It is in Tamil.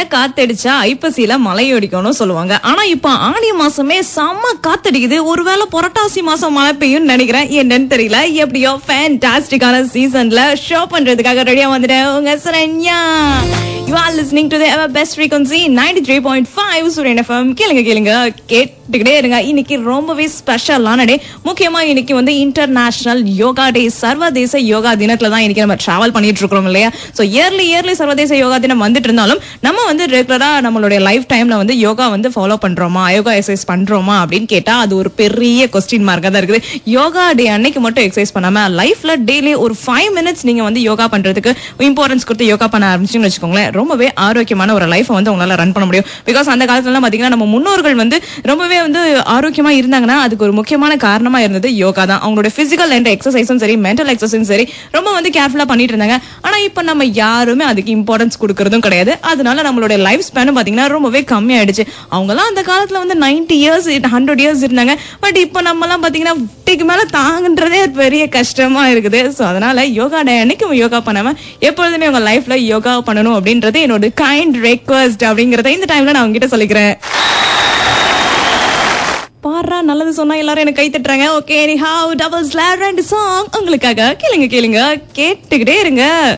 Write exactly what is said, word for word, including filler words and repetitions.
காத்தடிச்சா ஐப்பசியில மழை அடிக்கும்னு சொல்லுவாங்க. ஆனா இப்ப ஆடி மாசமே செம்ம காத்தடிக்குது. ஒருவேளை புரட்டாசி மாசம் மழை பெய்யும் நினைக்கிறேன். என்னன்னு தெரியல. எப்படியோ ஃபேன்டாஸ்டிக்கான சீசன்ல ஷோ பண்றதுக்காக ரெடியா வந்துட்டேன். உங்க Saranya. You are listening to the ever best frequency ninety-three point five Suren F M. கேளுங்க கேளுங்க கேட்டுக்கிட்டே இருங்க. இன்னைக்கு ரொம்பவே ஸ்பெஷலான டே. முக்கியமா இன்னைக்கு வந்து இன்டர்நேஷனல் யோகா டே, சர்வதேச யோகா தினத்துல தான் இன்னைக்கு நம்ம டிராவல் பண்ணிட்டு இருக்கோம் இல்லையா. ஸோ இயர்லி இயர்லி சர்வதேச யோகா தினம் வந்துட்டு இருந்தாலும் நம்ம வந்து ரெகுலரா நம்மளுடைய லைஃப் டைம்ல வந்து யோகா வந்து ஃபாலோ பண்றோமா, யோகா எக்ஸசைஸ் பண்றோமா அப்படின்னு கேட்டா அது ஒரு பெரிய கொஸ்டின் மார்க்கா தான் இருக்குது. யோகா டே அன்னைக்கு மட்டும் எக்ஸசைஸ் பண்ணாம லைஃப்ல டெய்லி ஒரு ஃபைவ் மினிட்ஸ் நீங்க வந்து யோகா பண்றதுக்கு இம்பார்ட்டன்ஸ் கொடுத்து யோகா பண்ண ஆரம்பிச்சுன்னு வச்சுக்கோங்களேன், ரொம்பவே ஆரோக்கியமான ஒரு லைஃப் வந்து உங்களால ரன் பண்ண முடியும். பிகாஸ் அந்த காலத்துல பாத்தீங்கன்னா நம்ம முன்னோர்கள் வந்து ரொம்பவே வந்து ஆரோக்கியமா இருந்தாங்கன்னா அதுக்கு ஒரு முக்கியமான காரணமா இருந்தது யோகா தான். அவங்களோட பிசிக்கல் அண்ட் எக்ஸசைஸும் சரி, மென்டல் எக்ஸசைஸும் சரி, ரொம்ப வந்து கேர்ஃபுல்லா பண்ணிட்டு இருந்தாங்க. ஆனா இப்ப நம்ம யாருமே அதுக்கு இம்பார்ட்டன்ஸ் கொடுக்கறதும் கிடையாது. அதனால நம்மளுடைய லைஃப் ஸ்பேனும் பாத்தீங்கன்னா ரொம்பவே கம்மியாயிடுச்சு. அவங்க எல்லாம் அந்த காலத்துல வந்து நைன்டி இயர்ஸ் ஹண்ட்ரட் இயர்ஸ் இருந்தாங்க. பட் இப்ப நம்ம எல்லாம் பாத்தீங்கன்னா ஃபிஃப்டிக்கு மேல தாங்கன்றதே பெரிய கஷ்டமா இருக்குது. சோ அதனால யோகா டே அன்னைக்கு யோகா பண்ணாம எப்பொழுதுமே உங்க லைஃப்ல யோகா பண்ணணும் அப்படின்றது என்னோட கைண்ட் ரெக்வெஸ்ட் அப்படிங்கறத இந்த டைம்ல நான் உங்ககிட்ட சொல்லிக்கிறேன். பாரா நல்லது சொன்னா எல்லாரும் எனக்கு கை தட்டுறாங்க. ஓகே, ஹவ் டபுள் ஸ்லார் ரெண்டு சாங் உங்களுக்காக கேளுங்க கேளுங்க கேட்டுக்கிட்டே இருங்க.